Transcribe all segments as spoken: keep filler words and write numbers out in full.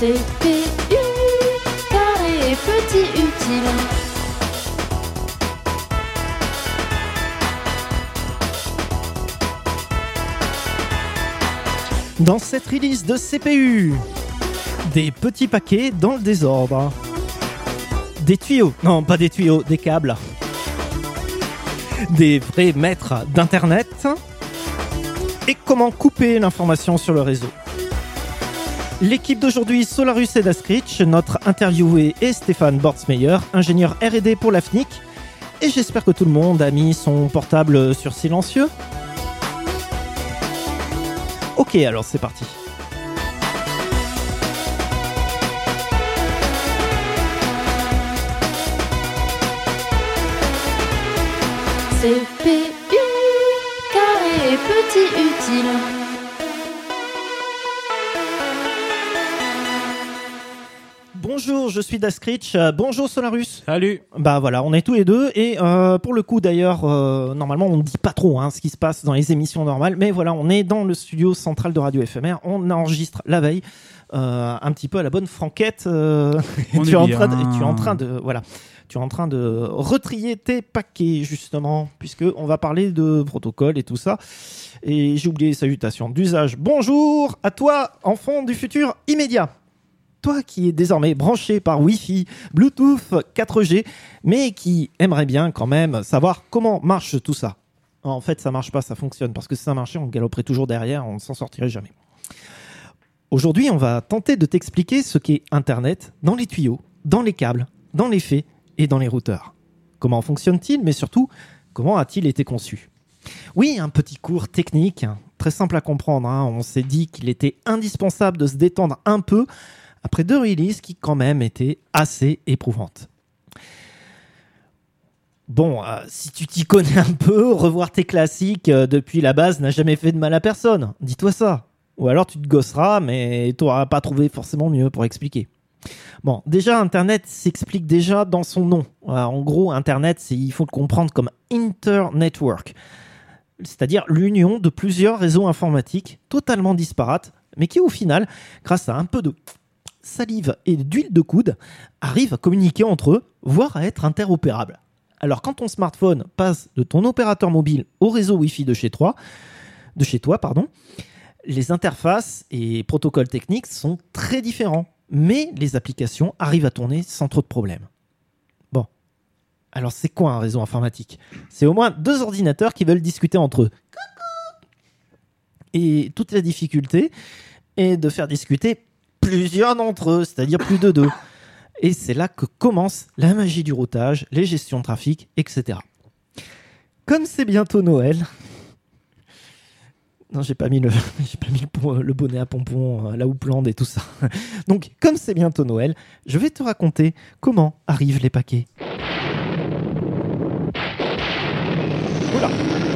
C P U, carré et petit utile. Dans cette release de C P U, des petits paquets dans le désordre. Des tuyaux, non pas des tuyaux, des câbles. Des vrais maîtres d'internet. Et comment couper l'information sur le réseau. L'équipe d'aujourd'hui, Solarus et Daskrich, notre interviewé est Stéphane Bortsmeyer, ingénieur R et D pour la F N I C. Et j'espère que tout le monde a mis son portable sur silencieux. Ok, alors c'est parti. C P U, carré et petit utile. Bonjour, je suis Daskrich. Bonjour Solarus. Salut. Bah voilà, on est tous les deux et euh, pour le coup d'ailleurs, euh, normalement on ne dit pas trop hein, ce qui se passe dans les émissions normales, mais voilà, on est dans le studio central de Radio F M R, on enregistre la veille, euh, un petit peu à la bonne franquette. Euh, tu es en train de, tu es en train de, voilà, tu es en train de retrier tes paquets justement, puisque on va parler de protocole et tout ça. Et j'ai oublié les salutations d'usage. Bonjour à toi, enfant du futur immédiat. Toi qui es désormais branché par Wi-Fi, Bluetooth, quatre G, mais qui aimerait bien quand même savoir comment marche tout ça. En fait, ça marche pas, ça fonctionne, parce que si ça marchait, on galoperait toujours derrière, on ne s'en sortirait jamais. Aujourd'hui, on va tenter de t'expliquer ce qu'est Internet dans les tuyaux, dans les câbles, dans les fils et dans les routeurs. Comment fonctionne-t-il, mais surtout, comment a-t-il été conçu ? Oui, un petit cours technique, très simple à comprendre. Hein. On s'est dit qu'il était indispensable de se détendre un peu après deux releases qui quand même étaient assez éprouvantes. Bon, euh, si tu t'y connais un peu, revoir tes classiques euh, depuis la base n'a jamais fait de mal à personne. Dis-toi ça. Ou alors tu te gosseras, mais tu n'auras pas trouvé forcément mieux pour expliquer. Bon, déjà, Internet s'explique déjà dans son nom. Euh, en gros, Internet, c'est, il faut le comprendre comme Internetwork. C'est-à-dire l'union de plusieurs réseaux informatiques totalement disparates, mais qui au final, grâce à un peu de salive et d'huile de coude, arrivent à communiquer entre eux, voire à être interopérables. Alors quand ton smartphone passe de ton opérateur mobile au réseau Wi-Fi de chez toi, de chez toi, pardon, les interfaces et protocoles techniques sont très différents, mais les applications arrivent à tourner sans trop de problèmes. Bon, alors c'est quoi un réseau informatique ? C'est au moins deux ordinateurs qui veulent discuter entre eux. Et toute la difficulté est de faire discuter plusieurs d'entre eux, c'est-à-dire plus de deux. Et c'est là que commence la magie du routage, les gestions de trafic, et cetera. Comme c'est bientôt Noël... Non, j'ai pas mis le, j'ai pas mis le, le bonnet à pompons, la houppelande et tout ça. Donc, comme c'est bientôt Noël, je vais te raconter comment arrivent les paquets. Oula.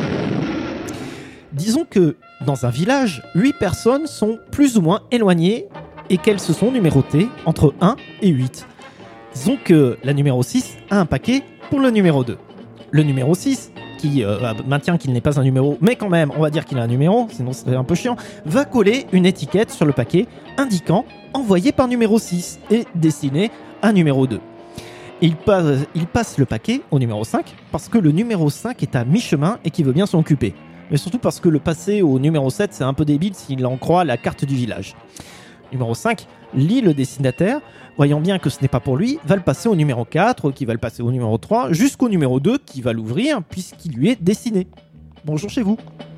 Disons que dans un village, huit personnes sont plus ou moins éloignées et qu'elles se sont numérotées entre un et huit. Disons que la numéro six a un paquet pour le numéro deux. Le numéro six, qui euh, maintient qu'il n'est pas un numéro, mais quand même, on va dire qu'il a un numéro, sinon ce serait un peu chiant, va coller une étiquette sur le paquet indiquant « envoyé par numéro six » et destiné à numéro deux. Il passe, il passe le paquet au numéro cinq parce que le numéro cinq est à mi-chemin et qu'il veut bien s'en occuper. Mais surtout parce que le passer au numéro sept, c'est un peu débile s'il en croit la carte du village. Numéro cinq lit le destinataire, voyant bien que ce n'est pas pour lui, va le passer au numéro quatre, qui va le passer au numéro trois, jusqu'au numéro deux, qui va l'ouvrir, puisqu'il lui est destiné. Bonjour chez vous.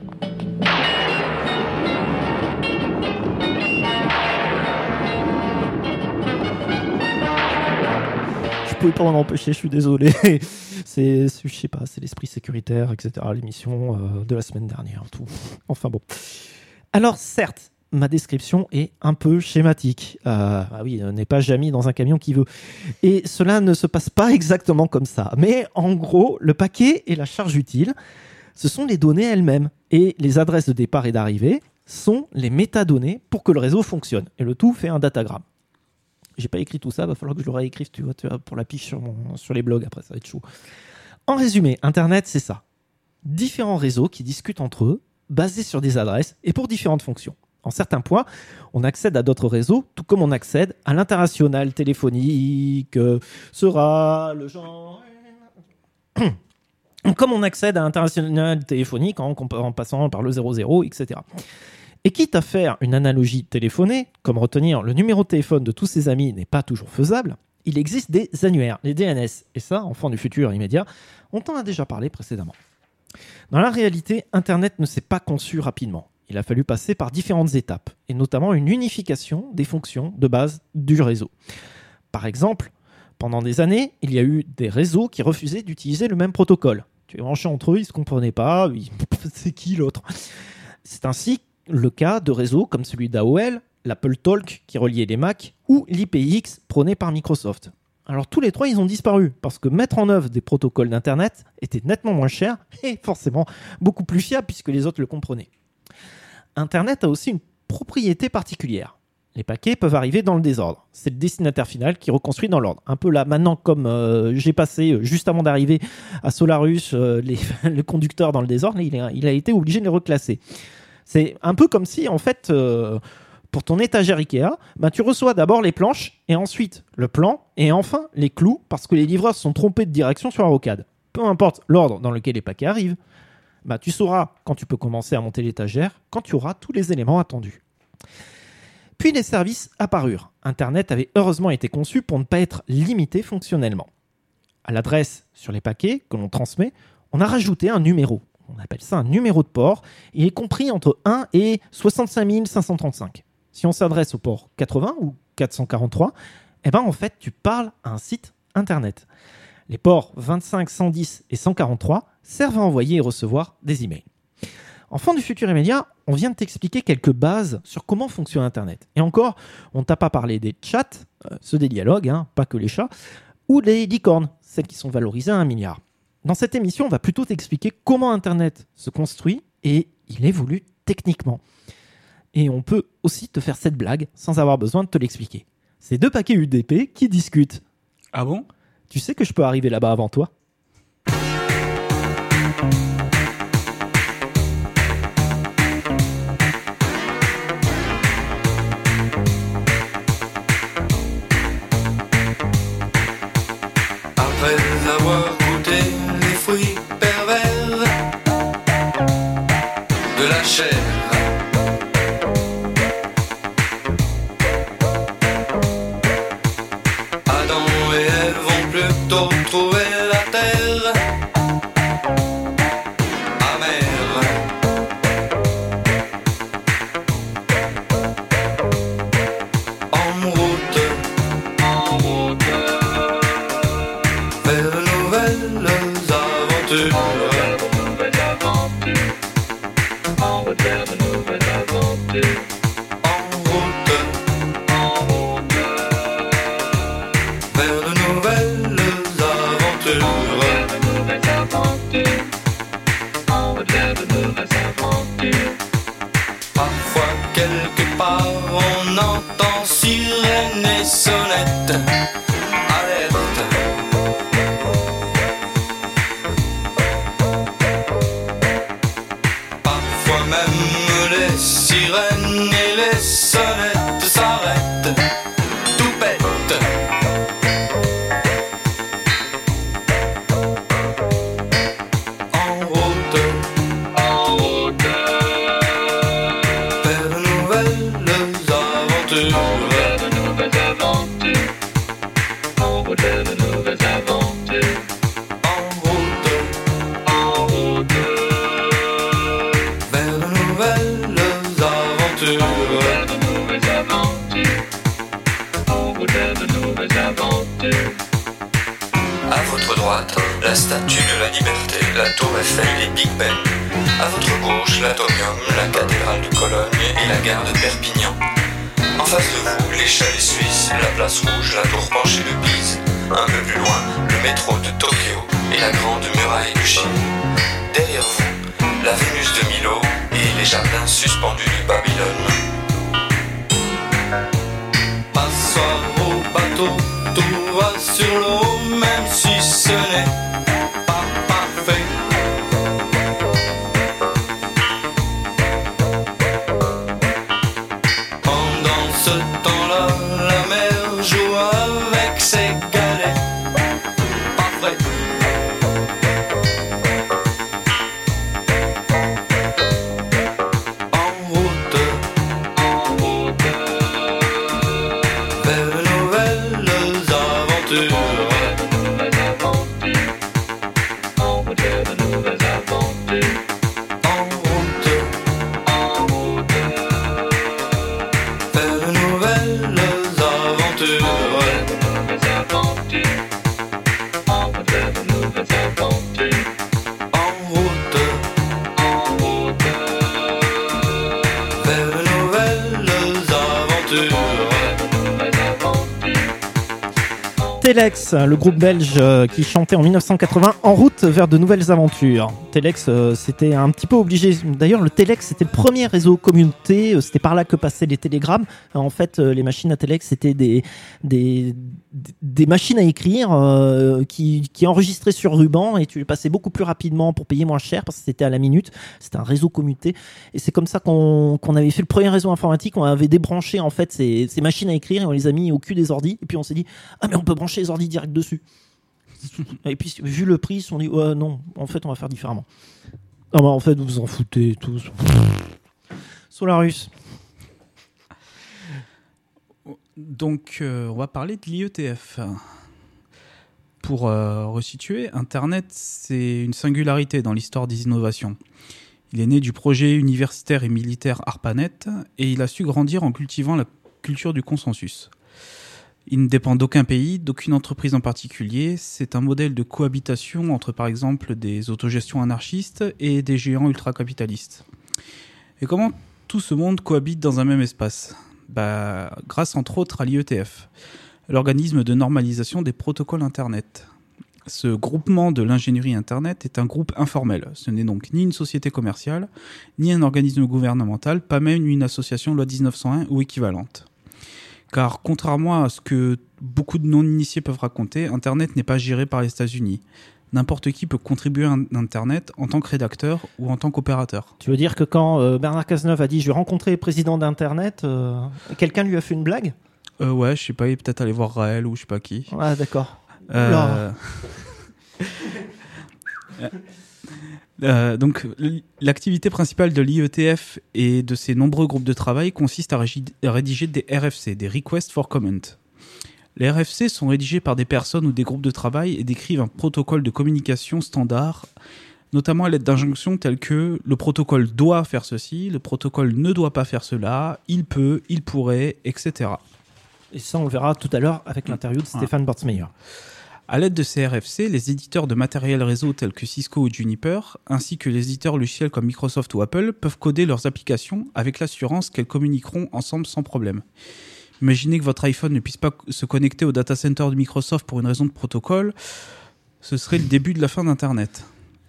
Je pouvais pas m'en empêcher, je suis désolé. C'est, je sais pas, c'est l'esprit sécuritaire, et cetera. L'émission euh, de la semaine dernière, tout. Enfin bon. Alors certes, ma description est un peu schématique. Euh, ah oui, n'est pas Jamy dans un camion qui veut. Et cela ne se passe pas exactement comme ça. Mais en gros, le paquet et la charge utile, ce sont les données elles-mêmes. Et les adresses de départ et d'arrivée sont les métadonnées pour que le réseau fonctionne. Et le tout fait un datagramme. J'ai pas écrit tout ça, va falloir que je le réécrive, tu vois, tu vois, pour la piche sur, mon, sur les blogs, après ça va être chaud. En résumé, Internet, c'est ça. Différents réseaux qui discutent entre eux, basés sur des adresses et pour différentes fonctions. En certains points, on accède à d'autres réseaux, tout comme on accède à l'international téléphonique, euh, sera le genre... comme on accède à l'international téléphonique en, en passant par le zéro zéro, et cetera. Et quitte à faire une analogie téléphonée, comme retenir le numéro de téléphone de tous ses amis n'est pas toujours faisable, il existe des annuaires, les D N S. Et ça, enfant du futur immédiat, on t'en a déjà parlé précédemment. Dans la réalité, Internet ne s'est pas conçu rapidement. Il a fallu passer par différentes étapes, et notamment une unification des fonctions de base du réseau. Par exemple, pendant des années, il y a eu des réseaux qui refusaient d'utiliser le même protocole. Tu es branché entre eux, ils ne se comprenaient pas, ils... c'est qui l'autre ? C'est ainsi le cas de réseaux comme celui d'A O L, l'Apple Talk qui reliait les Mac, ou l'I P X prôné par Microsoft. Alors tous les trois, ils ont disparu, parce que mettre en œuvre des protocoles d'Internet était nettement moins cher, et forcément beaucoup plus fiable puisque les autres le comprenaient. Internet a aussi une propriété particulière. Les paquets peuvent arriver dans le désordre. C'est le destinataire final qui reconstruit dans l'ordre. Un peu là, maintenant, comme euh, j'ai passé, euh, juste avant d'arriver à Solarus, euh, les, le conducteur dans le désordre, il a, il a été obligé de les reclasser. C'est un peu comme si, en fait, euh, pour ton étagère Ikea, bah, tu reçois d'abord les planches, et ensuite le plan, et enfin les clous, parce que les livreurs se sont trompés de direction sur la rocade. Peu importe l'ordre dans lequel les paquets arrivent, bah, tu sauras quand tu peux commencer à monter l'étagère, quand tu auras tous les éléments attendus. Puis les services apparurent. Internet avait heureusement été conçu pour ne pas être limité fonctionnellement. À l'adresse sur les paquets que l'on transmet, on a rajouté un numéro. On appelle ça un numéro de port. Il est compris entre un et soixante-cinq mille cinq cent trente-cinq. Si on s'adresse au port quatre-vingts ou quatre cent quarante-trois, eh ben en fait, tu parles à un site Internet. Les ports vingt-cinq, cent dix et cent quarante-trois servent à envoyer et recevoir des emails. Enfant du futur immédiat, on vient de t'expliquer quelques bases sur comment fonctionne Internet. Et encore, on ne t'a pas parlé des chats, euh, ceux des dialogues, hein, pas que les chats, ou des licornes, celles qui sont valorisées à un milliard. Dans cette émission, on va plutôt t'expliquer comment Internet se construit et il évolue techniquement. Et on peut aussi te faire cette blague sans avoir besoin de te l'expliquer. C'est deux paquets U D P qui discutent. Ah bon ? Tu sais que je peux arriver là-bas avant toi ? Après avoir goûté les fruits pervers de la chair, Adam et Ève vont plutôt trouver la terre amère. En route, en route vers de nouvelles aventures. En route vers de nouvelles aventures. En route, en route vers de nouvelles aventures. En route vers de nouvelles aventures. Parfois quelque part on entend sirène et sonnette. Alerte. Parfois même les sirènes et les sonnettes s'arrêtent. Tout pète. En route, en route vers de nouvelles aventures. Vers de nouvelles aventures. En route vers de nouvelles aventures. En route, en route vers de nouvelles aventures. Vers de nouvelles aventures. En route vers de nouvelles aventures. À votre droite, la statue de la liberté, la tour Eiffel et Big Ben. À votre gauche, l'Atomium, la cathédrale de Cologne et la gare de Perpignan. En face de vous, les chalets suisses, la place rouge, la tour penchée de Pise. Un peu plus loin, le métro de Tokyo et la grande muraille de Chine. Derrière vous, la Vénus de Milo et les jardins suspendus de Babylone. Passoire au bateau, tout va sur l'eau, même si ce n'est pas parfait. aventures. En route vers de nouvelles aventures. En route, en route vers de nouvelles aventures. En route vers de nouvelles aventures. En route, en route vers de nouvelles aventures. Telex, le groupe belge euh, qui chantait en dix-neuf cent quatre-vingts En route vers de nouvelles aventures. Telex, euh, c'était un petit peu obligé. D'ailleurs, le Telex, c'était le premier réseau communauté. Euh, c'était par là que passaient les télégrammes. Euh, en fait, euh, les machines à Telex, c'était des, des, des machines à écrire euh, qui, qui enregistraient sur ruban et tu les passais beaucoup plus rapidement pour payer moins cher parce que c'était à la minute. C'était un réseau commuté. Et c'est comme ça qu'on, qu'on avait fait le premier réseau informatique. On avait débranché en fait ces, ces machines à écrire et on les a mis au cul des ordis. Et puis on s'est dit, ah mais on peut brancher les ordi direct dessus. Et puis vu le prix, on dit ouais, non, en fait on va faire différemment. Ah bah en fait vous vous en foutez tous. Solarus. Donc euh, on va parler de l'I E T F. Pour euh, resituer, Internet c'est une singularité dans l'histoire des innovations. Il est né du projet universitaire et militaire ARPANET et il a su grandir en cultivant la culture du consensus. Il ne dépend d'aucun pays, d'aucune entreprise en particulier. C'est un modèle de cohabitation entre, par exemple, des autogestions anarchistes et des géants ultra-capitalistes. Et comment tout ce monde cohabite dans un même espace ? Bah, grâce, entre autres, à l'I E T F, l'organisme de normalisation des protocoles Internet. Ce groupement de l'ingénierie Internet est un groupe informel. Ce n'est donc ni une société commerciale, ni un organisme gouvernemental, pas même une association loi dix-neuf cent un ou équivalente. Car contrairement à ce que beaucoup de non-initiés peuvent raconter, Internet n'est pas géré par les États-Unis. N'importe qui peut contribuer à Internet en tant que rédacteur ou en tant qu'opérateur. Tu veux dire que quand euh, Bernard Cazeneuve a dit « je vais rencontrer le président d'Internet euh, », quelqu'un lui a fait une blague ? euh, Ouais, je sais pas, il est peut-être allé voir Raël ou je sais pas qui. Ah d'accord. Euh... Euh, donc, l'activité principale de l'I E T F et de ses nombreux groupes de travail consiste à, régi- à rédiger des R F C, des Requests for Comment. Les R F C sont rédigés par des personnes ou des groupes de travail et décrivent un protocole de communication standard, notamment à l'aide d'injonctions telles que le protocole doit faire ceci, le protocole ne doit pas faire cela, il peut, il pourrait, et cetera. Et ça, on le verra tout à l'heure avec l'interview de Stéphane Bortsmeyer. À l'aide de ces R F C, les éditeurs de matériel réseau tels que Cisco ou Juniper, ainsi que les éditeurs logiciels comme Microsoft ou Apple, peuvent coder leurs applications avec l'assurance qu'elles communiqueront ensemble sans problème. Imaginez que votre iPhone ne puisse pas se connecter au data center de Microsoft pour une raison de protocole, ce serait le début de la fin d'Internet.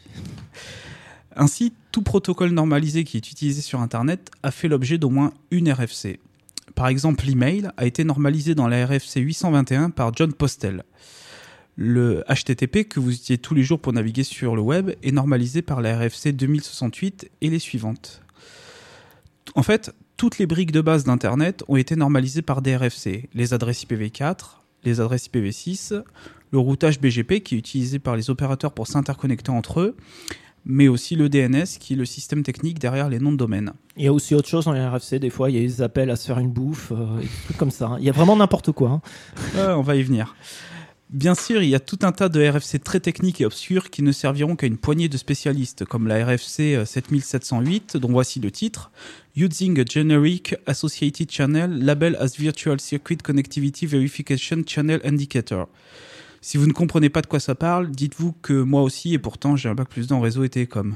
Ainsi, tout protocole normalisé qui est utilisé sur Internet a fait l'objet d'au moins une R F C. Par exemple, l'email a été normalisé dans la R F C huit cent vingt et un par John Postel. Le H T T P que vous utilisez tous les jours pour naviguer sur le web est normalisé par la R F C deux mille soixante-huit et les suivantes. En fait, toutes les briques de base d'Internet ont été normalisées par des R F C. Les adresses I P v quatre, les adresses I P v six, le routage B G P qui est utilisé par les opérateurs pour s'interconnecter entre eux, mais aussi le D N S qui est le système technique derrière les noms de domaine. Il y a aussi autre chose dans les R F C, des fois il y a des appels à se faire une bouffe, euh, et des trucs comme ça. Il y a vraiment n'importe quoi. Hein. Ouais, on va y venir. Bien sûr, il y a tout un tas de R F C très techniques et obscurs qui ne serviront qu'à une poignée de spécialistes, comme la R F C sept mille sept cent huit, dont voici le titre « Using a Generic Associated Channel Label as Virtual Circuit Connectivity Verification Channel Indicator ». Si vous ne comprenez pas de quoi ça parle, dites-vous que moi aussi, et pourtant j'ai un bac plus deux en réseau et télécom.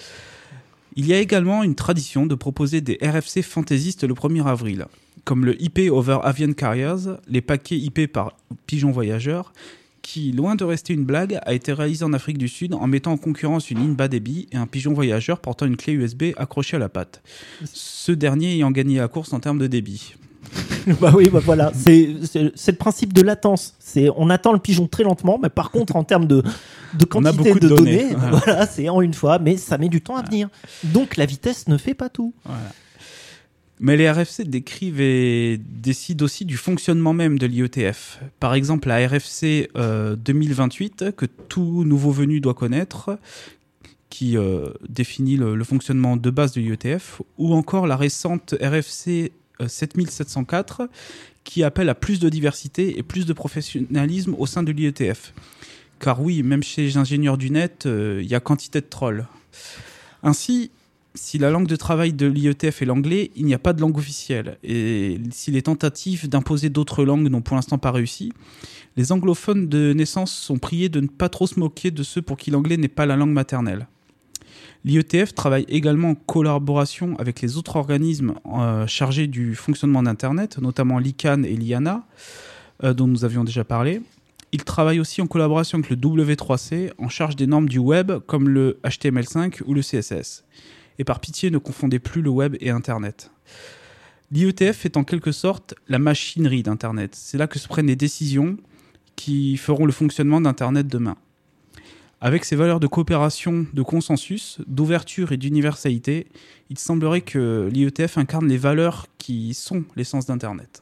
Il y a également une tradition de proposer des R F C fantaisistes le premier avril, comme le I P over Avian Carriers, les paquets I P par pigeons voyageurs, qui, loin de rester une blague, a été réalisé en Afrique du Sud en mettant en concurrence une ligne bas débit et un pigeon voyageur portant une clé U S B accrochée à la patte. Ce dernier ayant gagné la course en termes de débit. Bah oui, bah voilà, c'est, c'est, c'est le principe de latence. C'est, on attend le pigeon très lentement, mais par contre, en termes de, de quantité de, de données, données voilà. voilà, c'est en une fois, mais ça met du temps à venir. Donc la vitesse ne fait pas tout. Voilà. Mais les R F C décrivent et décident aussi du fonctionnement même de l'I E T F. Par exemple, la R F C euh, deux mille vingt-huit, que tout nouveau venu doit connaître, qui euh, définit le, le fonctionnement de base de l'I E T F, ou encore la récente R F C euh, sept mille sept cent quatre qui appelle à plus de diversité et plus de professionnalisme au sein de l'I E T F. Car oui, même chez les ingénieurs du net, il euh, y a quantité de trolls. Ainsi, si la langue de travail de l'I E T F est l'anglais, il n'y a pas de langue officielle. Et si les tentatives d'imposer d'autres langues n'ont pour l'instant pas réussi, les anglophones de naissance sont priés de ne pas trop se moquer de ceux pour qui l'anglais n'est pas la langue maternelle. L'I E T F travaille également en collaboration avec les autres organismes euh, chargés du fonctionnement d'Internet, notamment l'I C A N et l'I A N A, euh, dont nous avions déjà parlé. Il travaille aussi en collaboration avec le W trois C, en charge des normes du web, comme le H T M L cinq ou le C S S. Et par pitié, ne confondez plus le web et Internet. L'I E T F est en quelque sorte la machinerie d'Internet. C'est là que se prennent les décisions qui feront le fonctionnement d'Internet demain. Avec ses valeurs de coopération, de consensus, d'ouverture et d'universalité, il semblerait que l'I E T F incarne les valeurs qui sont l'essence d'Internet.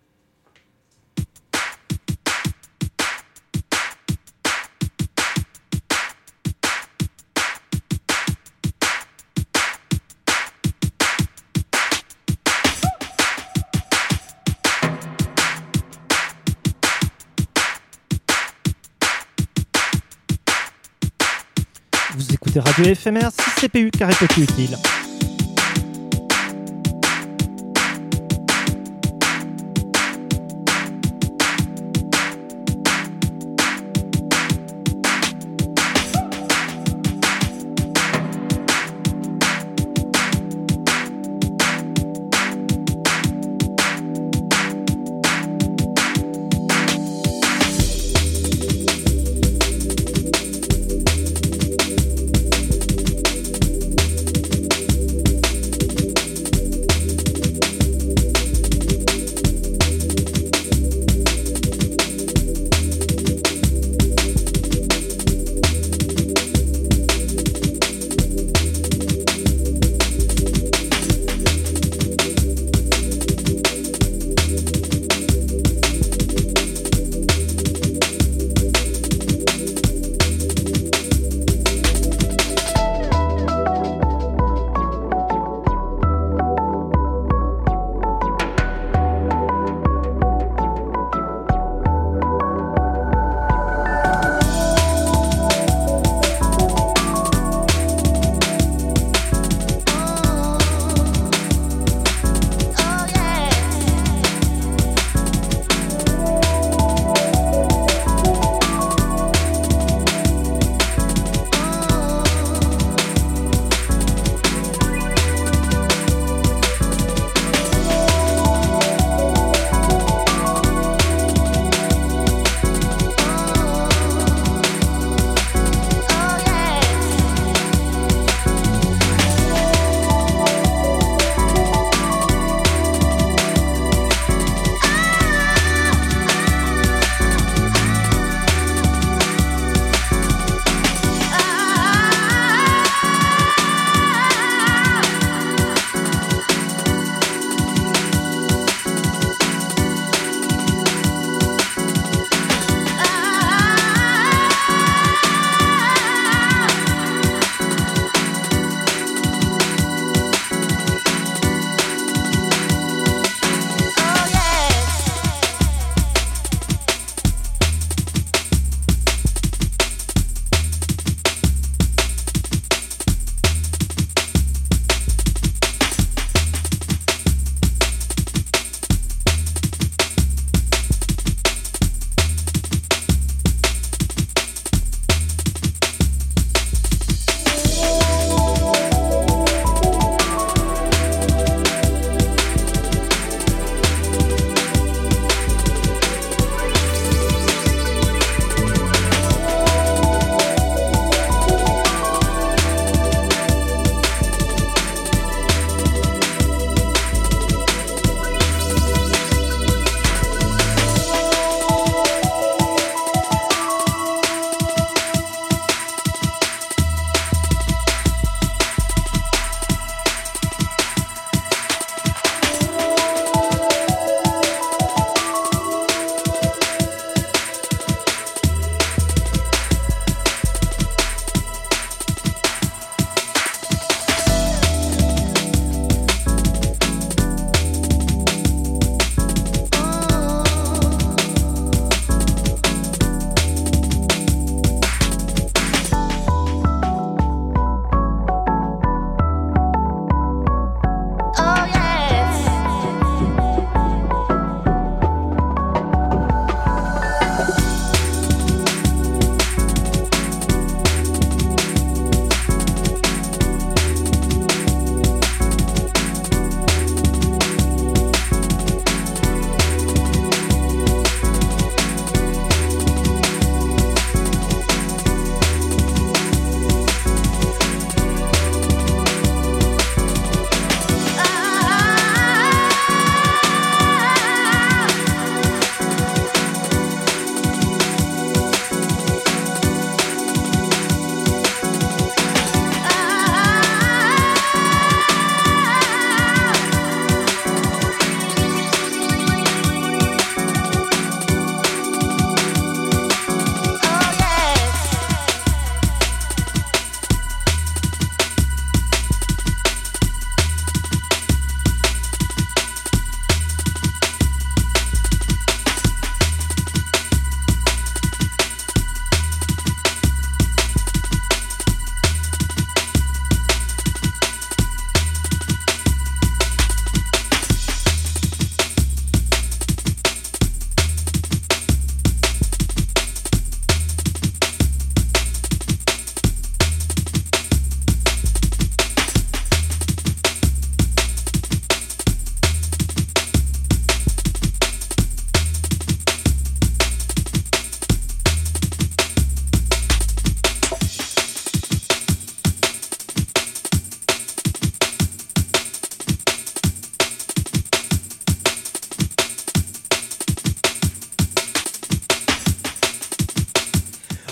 Vous écoutez Radio F M R, six C P U, carré petit utile.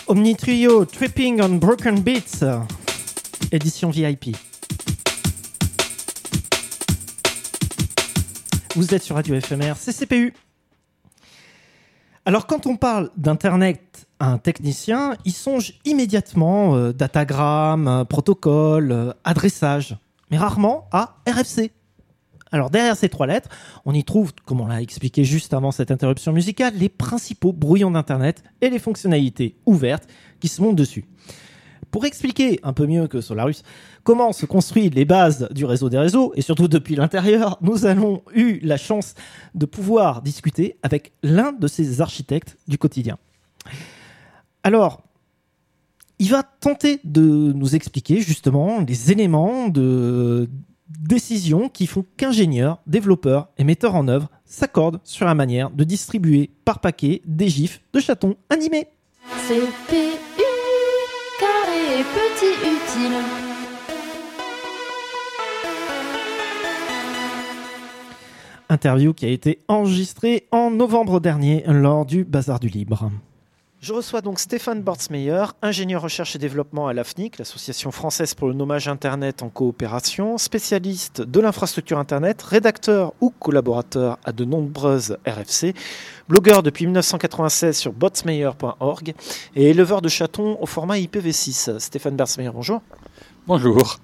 Omni Trio, Tripping on Broken Beats, édition V I P. Vous êtes sur Radio F M R, c'est C P U. Alors quand on parle d'Internet à un technicien, il songe immédiatement euh, datagramme, euh, protocole, euh, adressage, mais rarement à R F C. Alors derrière ces trois lettres, on y trouve, comme on l'a expliqué juste avant cette interruption musicale, les principaux brouillons d'Internet et les fonctionnalités ouvertes qui se montent dessus. Pour expliquer un peu mieux que Solarus comment se construisent les bases du réseau des réseaux, et surtout depuis l'intérieur, nous avons eu la chance de pouvoir discuter avec l'un de ces architectes du quotidien. Alors, il va tenter de nous expliquer justement les éléments de décision qui font qu'ingénieurs, développeurs et metteurs en œuvre s'accordent sur la manière de distribuer par paquet des gifs de chatons animés. C P U, carré petit utile. Interview qui a été enregistrée en novembre dernier lors du Bazar du Libre. Je reçois donc Stéphane Bortsmeyer, ingénieur recherche et développement à l'A F N I C, l'Association française pour le nommage Internet en coopération, spécialiste de l'infrastructure Internet, rédacteur ou collaborateur à de nombreuses R F C, blogueur depuis dix-neuf cent quatre-vingt-seize sur botsmeyer point org et éleveur de chatons au format I P v six. Stéphane Bortsmeyer, bonjour. Bonjour.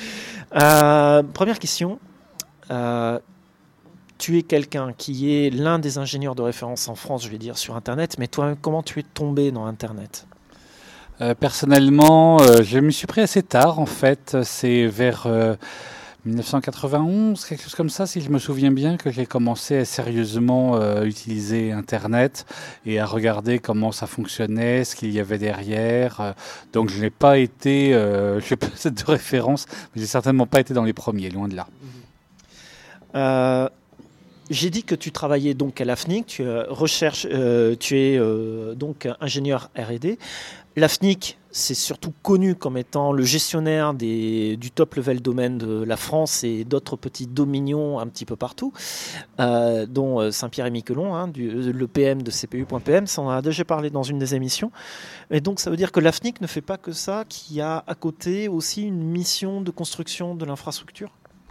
Euh, première question. Euh, Tu es quelqu'un qui est l'un des ingénieurs de référence en France, je vais dire, sur Internet, mais toi, comment tu es tombé dans Internet ? euh, Personnellement, euh, je me suis pris assez tard, en fait. C'est vers euh, dix-neuf cent quatre-vingt-onze, quelque chose comme ça, si je me souviens bien, que j'ai commencé à sérieusement euh, utiliser Internet et à regarder comment ça fonctionnait, ce qu'il y avait derrière. Donc, je n'ai pas été, euh, je n'ai pas cette référence, mais je n'ai certainement pas été dans les premiers, loin de là. Euh... J'ai dit que tu travaillais donc à l'A F N I C, tu, euh, recherche, euh, tu es euh, donc ingénieur R et D. L'A F N I C, c'est surtout connu comme étant le gestionnaire des, du top level domaine de la France et d'autres petits dominions un petit peu partout, euh, dont Saint-Pierre-et-Miquelon, hein, du, le P M de C P U point P M, ça on en a déjà parlé dans une des émissions. Et donc ça veut dire que l'A F N I C ne fait pas que ça, qu'il y a à côté aussi une mission de construction de l'infrastructure ?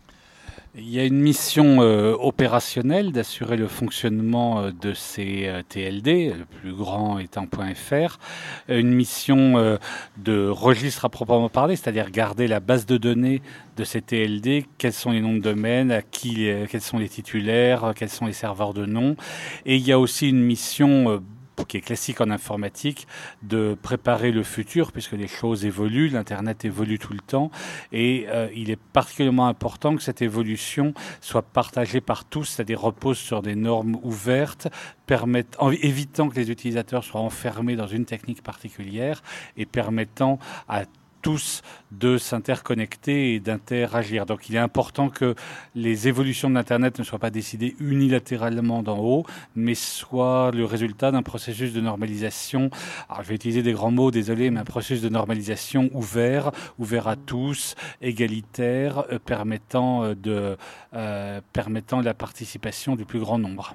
Il y a une mission euh, opérationnelle d'assurer le fonctionnement euh, de ces euh, T L D, le plus grand étant .fr, une mission euh, de registre à proprement parler, c'est-à-dire garder la base de données de ces T L D, quels sont les noms de domaine, à qui, euh, quels sont les titulaires, euh, quels sont les serveurs de nom. Et il y a aussi une mission euh, qui est classique en informatique, de préparer le futur, puisque les choses évoluent, l'Internet évolue tout le temps, et euh, il est particulièrement important que cette évolution soit partagée par tous, c'est-à-dire repose sur des normes ouvertes, permettent, en, évitant que les utilisateurs soient enfermés dans une technique particulière, et permettant à tous de s'interconnecter et d'interagir. Donc il est important que les évolutions de l'Internet ne soient pas décidées unilatéralement d'en haut, mais soient le résultat d'un processus de normalisation. Alors je vais utiliser des grands mots, désolé, mais un processus de normalisation ouvert, ouvert à tous, égalitaire, euh, permettant, euh, de, euh, permettant la participation du plus grand nombre.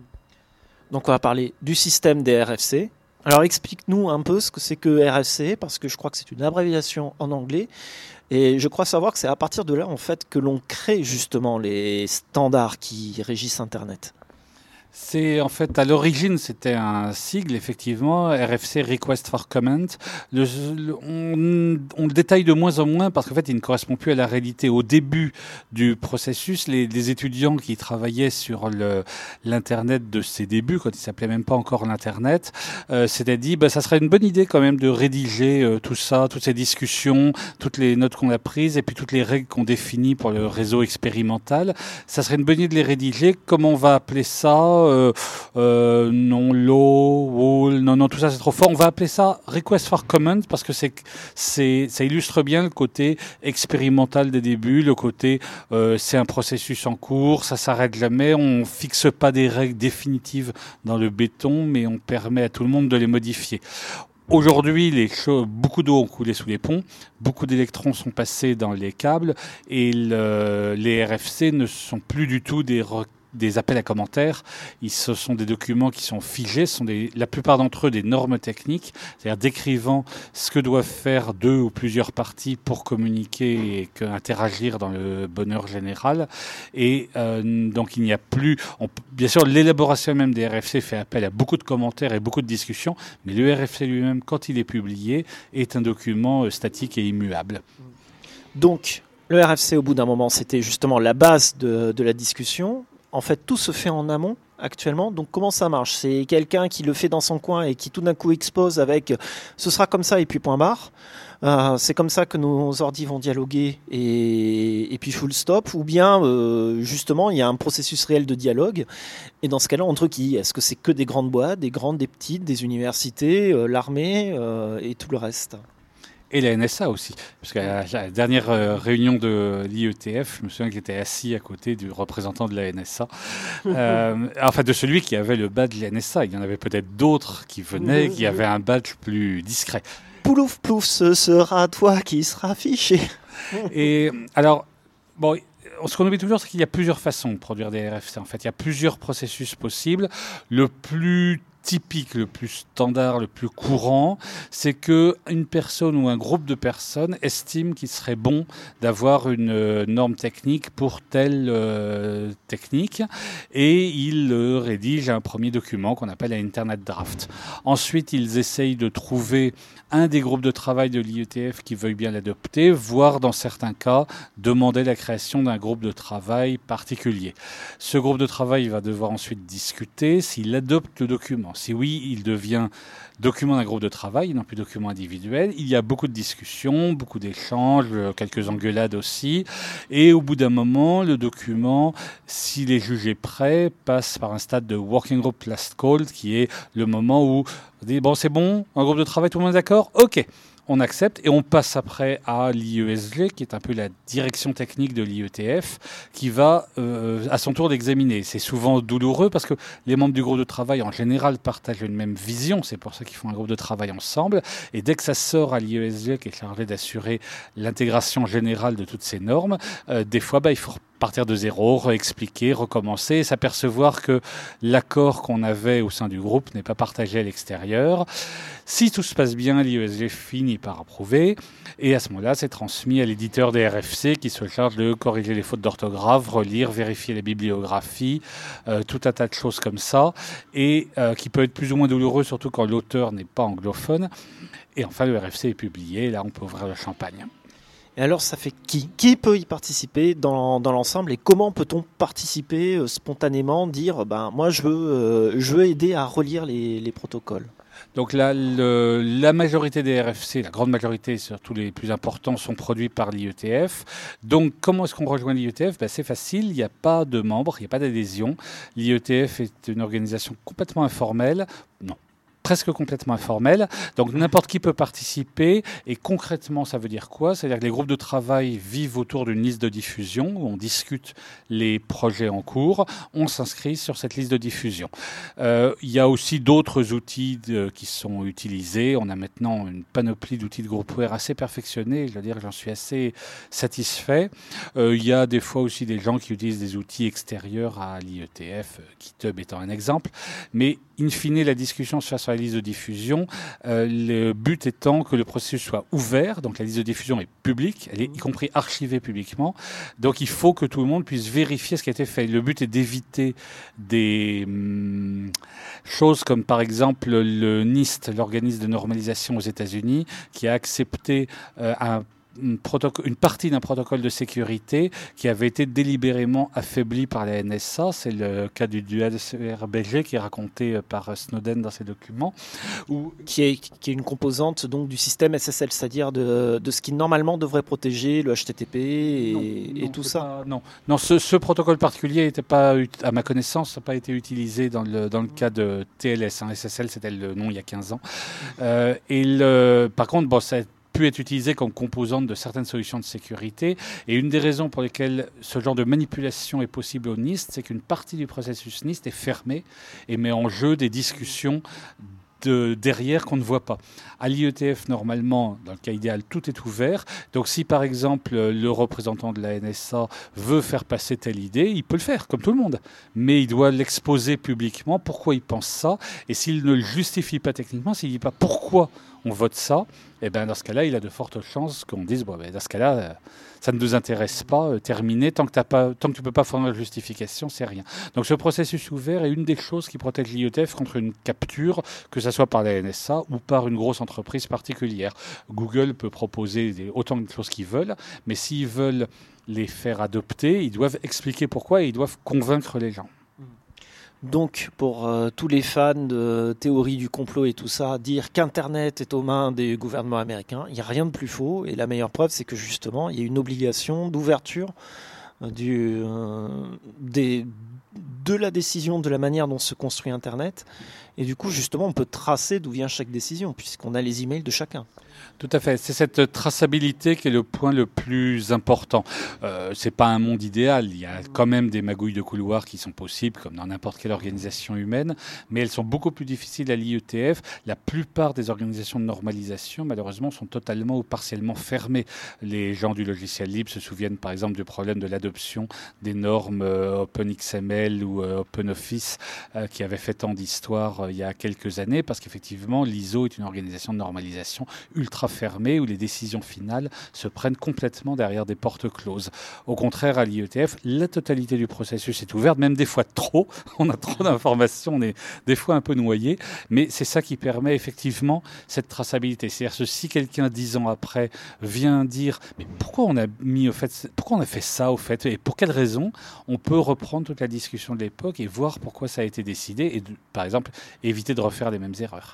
Donc on va parler du système des R F C. Alors explique-nous un peu ce que c'est que R F C, parce que je crois que c'est une abréviation en anglais, et je crois savoir que c'est à partir de là en fait que l'on crée justement les standards qui régissent Internet. C'est en fait, à l'origine, c'était un sigle, effectivement, R F C, Request for Comment. Le, le, on, on le détaille de moins en moins parce qu'en fait, il ne correspond plus à la réalité. Au début du processus, les, les étudiants qui travaillaient sur le, l'Internet de ses débuts, quand il s'appelait même pas encore l'Internet, euh, s'étaient dit, bah, ça serait une bonne idée quand même de rédiger euh, tout ça, toutes ces discussions, toutes les notes qu'on a prises et puis toutes les règles qu'on définit pour le réseau expérimental. Ça serait une bonne idée de les rédiger. Comment on va appeler ça? Euh, euh, non, low, wall, non, non, tout ça c'est trop fort. On va appeler ça request for comment parce que c'est, c'est, ça illustre bien le côté expérimental des débuts, le côté euh, c'est un processus en cours, ça s'arrête jamais, on fixe pas des règles définitives dans le béton, mais on permet à tout le monde de les modifier. Aujourd'hui, les choses, beaucoup d'eau ont coulé sous les ponts, beaucoup d'électrons sont passés dans les câbles et le, les R F C ne sont plus du tout des requêtes des appels à commentaires. Ils, ce sont des documents qui sont figés, ce sont des, la plupart d'entre eux des normes techniques, c'est-à-dire décrivant ce que doivent faire deux ou plusieurs parties pour communiquer et interagir dans le bonheur général. Et euh, donc il n'y a plus... On, bien sûr, l'élaboration même des R F C fait appel à beaucoup de commentaires et beaucoup de discussions, mais le R F C lui-même, quand il est publié, est un document euh, statique et immuable. Donc, le R F C, au bout d'un moment, c'était justement la base de, de la discussion. En fait, tout se fait en amont actuellement. Donc, comment ça marche ? C'est quelqu'un qui le fait dans son coin et qui tout d'un coup expose avec « ce sera comme ça et puis point barre ». Euh, c'est comme ça que nos ordis vont dialoguer et, et puis full stop, ou bien euh, justement il y a un processus réel de dialogue, et dans ce cas-là entre qui ? Est-ce que c'est que des grandes boîtes, des grandes, des petites, des universités, euh, l'armée euh, et tout le reste ? Et la N S A aussi, parce qu'à la dernière euh, réunion de l'I E T F, je me souviens que j'étais assis à côté du représentant de la N S A, euh, enfin de celui qui avait le badge de la N S A. Il y en avait peut-être d'autres qui venaient, qui avaient un badge plus discret. Poulouf plouf, ce sera toi qui sera affiché. Et alors, bon, ce qu'on oublie toujours, c'est qu'il y a plusieurs façons de produire des R F C. En fait, il y a plusieurs processus possibles. Le plus typique, le plus standard, le plus courant, c'est qu'une personne ou un groupe de personnes estime qu'il serait bon d'avoir une euh, norme technique pour telle euh, technique, et ils euh, rédigent un premier document qu'on appelle un Internet Draft. Ensuite, ils essayent de trouver un des groupes de travail de l'I E T F qui veuille bien l'adopter, voire dans certains cas, demander la création d'un groupe de travail particulier. Ce groupe de travail va devoir ensuite discuter s'il adopte le document. Si oui, il devient document d'un groupe de travail, non plus document individuel. Il y a beaucoup de discussions, beaucoup d'échanges, quelques engueulades aussi. Et au bout d'un moment, le document, s'il est jugé prêt, passe par un stade de Working Group Last Call, qui est le moment où on dit « bon, c'est bon, un groupe de travail, tout le monde est d'accord ? Ok ». On accepte et on passe après à l'I E S G, qui est un peu la direction technique de l'I E T F, qui va euh, à son tour l'examiner. C'est souvent douloureux parce que les membres du groupe de travail, en général, partagent une même vision. C'est pour ça qu'ils font un groupe de travail ensemble. Et dès que ça sort à l'I E S G, qui est chargé d'assurer l'intégration générale de toutes ces normes, euh, des fois, bah, il faut partir de zéro, réexpliquer, recommencer, et s'apercevoir que l'accord qu'on avait au sein du groupe n'est pas partagé à l'extérieur. Si tout se passe bien, l'I E S G finit par approuver, et à ce moment-là, c'est transmis à l'éditeur des R F C qui se charge de corriger les fautes d'orthographe, relire, vérifier les bibliographies, euh, tout un tas de choses comme ça, et euh, qui peut être plus ou moins douloureux, surtout quand l'auteur n'est pas anglophone. Et enfin, le R F C est publié, et là, on peut ouvrir le champagne. Et alors, ça fait qui ? Qui peut y participer dans, dans l'ensemble, et comment peut-on participer euh, spontanément, dire ben, moi je veux, euh, je veux aider à relire les, les protocoles ? Donc la, le, la majorité des R F C, la grande majorité, surtout les plus importants, sont produits par l'I E T F. Donc comment est-ce qu'on rejoint l'I E T F ? Ben, c'est facile, il n'y a pas de membres, il n'y a pas d'adhésion. L'I E T F est une organisation complètement informelle. Non. Presque complètement informel, donc n'importe qui peut participer, et concrètement ça veut dire quoi ? C'est-à-dire que les groupes de travail vivent autour d'une liste de diffusion où on discute les projets en cours, on s'inscrit sur cette liste de diffusion. Euh, il y a aussi d'autres outils de, qui sont utilisés, on a maintenant une panoplie d'outils de groupware assez perfectionnés, je veux dire j'en suis assez satisfait. Euh, il y a des fois aussi des gens qui utilisent des outils extérieurs à l'I E T F, GitHub étant un exemple, mais in fine la discussion se fait sur la liste de diffusion, euh, le but étant que le processus soit ouvert, donc la liste de diffusion est publique, elle est y compris archivée publiquement, donc il faut que tout le monde puisse vérifier ce qui a été fait. Le but est d'éviter des hum, choses comme par exemple le NIST, l'organisme de normalisation aux États-Unis, qui a accepté euh, un Une, protoc- une partie d'un protocole de sécurité qui avait été délibérément affaibli par la N S A. C'est le cas du dual R B G qui est raconté par Snowden dans ses documents. Où... Qui, est, qui est une composante donc, du système S S L, c'est-à-dire de, de ce qui normalement devrait protéger le H T T P et, non, et non, tout ça pas, Non, non ce, ce protocole particulier n'était pas, à ma connaissance, n'a pas été utilisé dans le, dans le cas de T L S. Hein. S S L, c'était le nom il y a quinze ans. Euh, et le, par contre, bon, ça pu être utilisé comme composante de certaines solutions de sécurité. Et une des raisons pour lesquelles ce genre de manipulation est possible au NIST, c'est qu'une partie du processus NIST est fermée et met en jeu des discussions de, derrière qu'on ne voit pas. À l'I E T F, normalement, dans le cas idéal, tout est ouvert. Donc si par exemple le représentant de la N S A veut faire passer telle idée, il peut le faire, comme tout le monde. Mais il doit l'exposer publiquement, pourquoi il pense ça. Et s'il ne le justifie pas techniquement, s'il ne dit pas pourquoi on vote ça, et ben dans ce cas-là, il a de fortes chances qu'on dise, bon, ben dans ce cas-là, ça ne nous intéresse pas, euh, terminé, tant que, t'as pas, tant que tu ne peux pas fournir la justification, c'est rien. Donc ce processus ouvert est une des choses qui protège l'I E T F contre une capture, que ce soit par la N S A ou par une grosse entreprise particulière. Google peut proposer des, autant de choses qu'ils veulent, mais s'ils veulent les faire adopter, ils doivent expliquer pourquoi et ils doivent convaincre les gens. Donc, pour euh, tous les fans de théorie du complot et tout ça, dire qu'Internet est aux mains des gouvernements américains, il n'y a rien de plus faux. Et la meilleure preuve, c'est que justement, il y a une obligation d'ouverture euh, du, euh, des, de la décision, de la manière dont se construit Internet. Et du coup, justement, on peut tracer d'où vient chaque décision, puisqu'on a les emails de chacun. Tout à fait. C'est cette traçabilité qui est le point le plus important. Euh, c'est pas un monde idéal. Il y a quand même des magouilles de couloirs qui sont possibles, comme dans n'importe quelle organisation humaine, mais elles sont beaucoup plus difficiles à l'I E T F. La plupart des organisations de normalisation, malheureusement, sont totalement ou partiellement fermées. Les gens du logiciel libre se souviennent, par exemple, du problème de l'adoption des normes euh, OpenXML ou euh, OpenOffice euh, qui avait fait tant d'histoire euh, il y a quelques années, parce qu'effectivement, l'I S O est une organisation de normalisation ultra fermée où les décisions finales se prennent complètement derrière des portes closes. Au contraire, à l'I E T F, la totalité du processus est ouverte, même des fois trop. On a trop d'informations, on est des fois un peu noyé, mais c'est ça qui permet effectivement cette traçabilité. C'est-à-dire que si quelqu'un, dix ans après, vient dire « mais pourquoi on a mis au fait, pourquoi on a fait ça au fait et pour quelle raison ?» on peut reprendre toute la discussion de l'époque et voir pourquoi ça a été décidé et, de, par exemple, éviter de refaire les mêmes erreurs.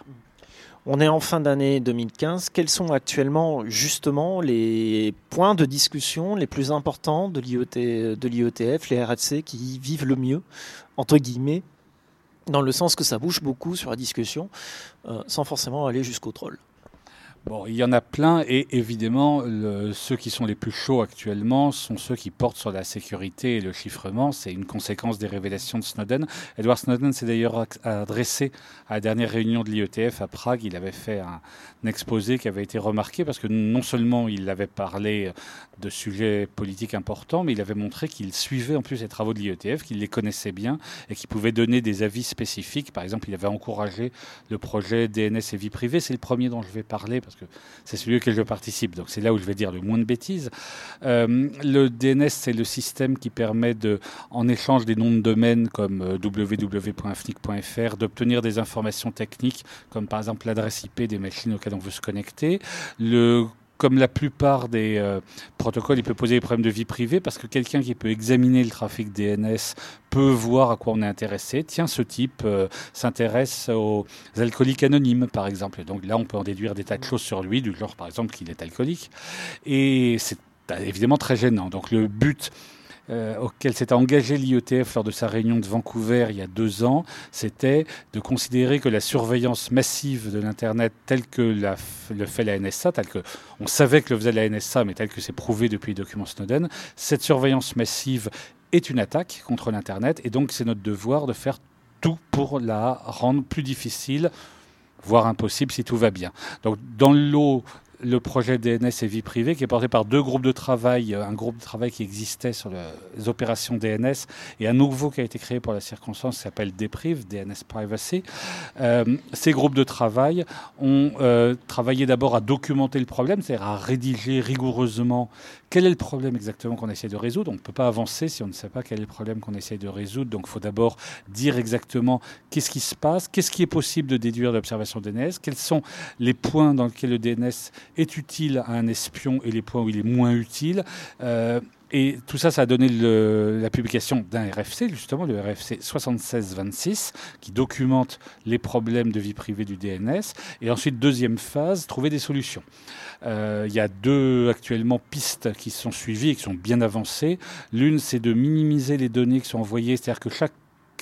On est en fin d'année deux mille quinze. Quels sont actuellement justement les points de discussion les plus importants de l'I E T, de l'I E T F, les R F C qui vivent le mieux, entre guillemets, dans le sens que ça bouge beaucoup sur la discussion, euh, sans forcément aller jusqu'au troll? Bon, il y en a plein et évidemment, le, ceux qui sont les plus chauds actuellement sont ceux qui portent sur la sécurité et le chiffrement. C'est une conséquence des révélations de Snowden. Edward Snowden s'est d'ailleurs adressé à la dernière réunion de l'I E T F à Prague. Il avait fait un, un exposé qui avait été remarqué parce que non seulement il avait parlé de sujets politiques importants, mais il avait montré qu'il suivait en plus les travaux de l'I E T F, qu'il les connaissait bien et qu'il pouvait donner des avis spécifiques. Par exemple, il avait encouragé le projet D N S et vie privée. C'est le premier dont je vais parler parce que c'est celui auquel je participe, donc c'est là où je vais dire le moins de bêtises. Euh, le D N S, c'est le système qui permet, de, en échange des noms de domaine comme w w w point f n i c point f r, d'obtenir des informations techniques, comme par exemple l'adresse I P des machines auxquelles on veut se connecter. Le Comme la plupart des euh, protocoles, il peut poser des problèmes de vie privée parce que quelqu'un qui peut examiner le trafic D N S peut voir à quoi on est intéressé. Tiens, ce type euh, s'intéresse aux alcooliques anonymes, par exemple. Et donc là, on peut en déduire des tas de choses sur lui, du genre, par exemple, qu'il est alcoolique. Et c'est évidemment très gênant. Donc le but Euh, auquel s'était engagé l'I E T F lors de sa réunion de Vancouver il y a deux ans, c'était de considérer que la surveillance massive de l'Internet telle que la, le fait la N S A, telle que on savait que le faisait la N S A, mais telle que c'est prouvé depuis les documents Snowden, cette surveillance massive est une attaque contre l'Internet et donc c'est notre devoir de faire tout pour la rendre plus difficile, voire impossible si tout va bien. Donc dans l'eau, le projet D N S et vie privée qui est porté par deux groupes de travail, un groupe de travail qui existait sur le, les opérations D N S et un nouveau qui a été créé pour la circonstance qui s'appelle D P R I V, D N S Privacy. Euh, ces groupes de travail ont euh, travaillé d'abord à documenter le problème, c'est-à-dire à rédiger rigoureusement quel est le problème exactement qu'on essaie de résoudre. On ne peut pas avancer si on ne sait pas quel est le problème qu'on essaie de résoudre, donc il faut d'abord dire exactement qu'est-ce qui se passe, qu'est-ce qui est possible de déduire de l'observation D N S, quels sont les points dans lesquels le D N S est utile à un espion et les points où il est moins utile. Euh, et tout ça, ça a donné le, la publication d'un R F C, justement, le R F C soixante-seize vingt-six, qui documente les problèmes de vie privée du D N S. Et ensuite, deuxième phase, trouver des solutions. Euh, il y a deux, actuellement, pistes qui sont suivies et qui sont bien avancées. L'une, c'est de minimiser les données qui sont envoyées, c'est-à-dire que chaque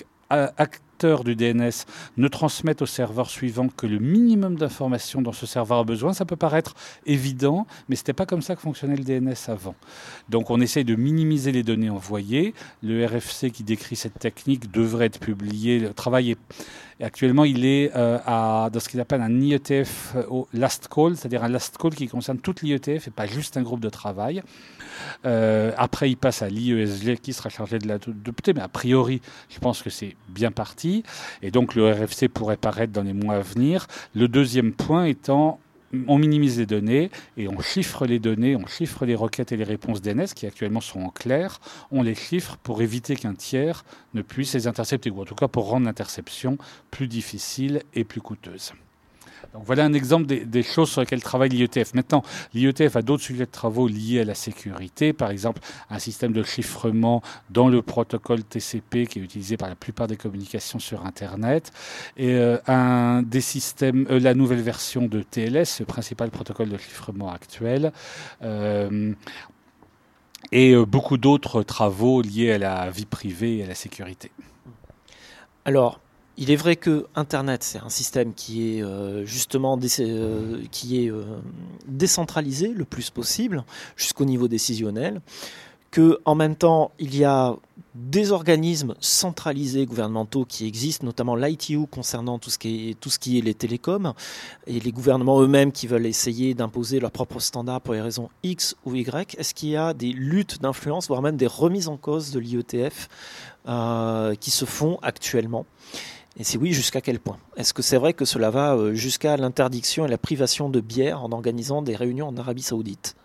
acteur du D N S ne transmettent au serveur suivant que le minimum d'informations dont ce serveur a besoin. Ça peut paraître évident, mais ce n'était pas comme ça que fonctionnait le D N S avant. Donc on essaye de minimiser les données envoyées. Le R F C qui décrit cette technique devrait être publié. Le travail est, Et actuellement, il est euh, à, dans ce qu'il appelle un I E T F au last call, c'est-à-dire un last call qui concerne toute l'I E T F et pas juste un groupe de travail. Euh, après, il passe à l'I E S G qui sera chargé de l'adopter, mais a priori, je pense que c'est bien parti. Et donc, le R F C pourrait paraître dans les mois à venir. Le deuxième point étant, on minimise les données et on chiffre les données, on chiffre les requêtes et les réponses D N S qui actuellement sont en clair. On les chiffre pour éviter qu'un tiers ne puisse les intercepter, ou en tout cas pour rendre l'interception plus difficile et plus coûteuse. Donc voilà un exemple des, des choses sur lesquelles travaille l'I E T F. Maintenant, l'I E T F a d'autres sujets de travaux liés à la sécurité, par exemple un système de chiffrement dans le protocole T C P qui est utilisé par la plupart des communications sur Internet, et euh, un des systèmes, euh, la nouvelle version de T L S, le principal protocole de chiffrement actuel, euh, et euh, beaucoup d'autres travaux liés à la vie privée et à la sécurité. Alors, il est vrai que Internet, c'est un système qui est euh, justement dé- euh, qui est euh, décentralisé le plus possible jusqu'au niveau décisionnel, que en même temps il y a des organismes centralisés gouvernementaux qui existent, notamment l'I T U concernant tout ce qui est tout ce qui est les télécoms, et les gouvernements eux-mêmes qui veulent essayer d'imposer leurs propres standards pour les raisons X ou Y. Est-ce qu'il y a des luttes d'influence, voire même des remises en cause de l'I E T F euh, qui se font actuellement? Et si oui, jusqu'à quel point? Est-ce que c'est vrai que cela va jusqu'à l'interdiction et la privation de bière en organisant des réunions en Arabie Saoudite?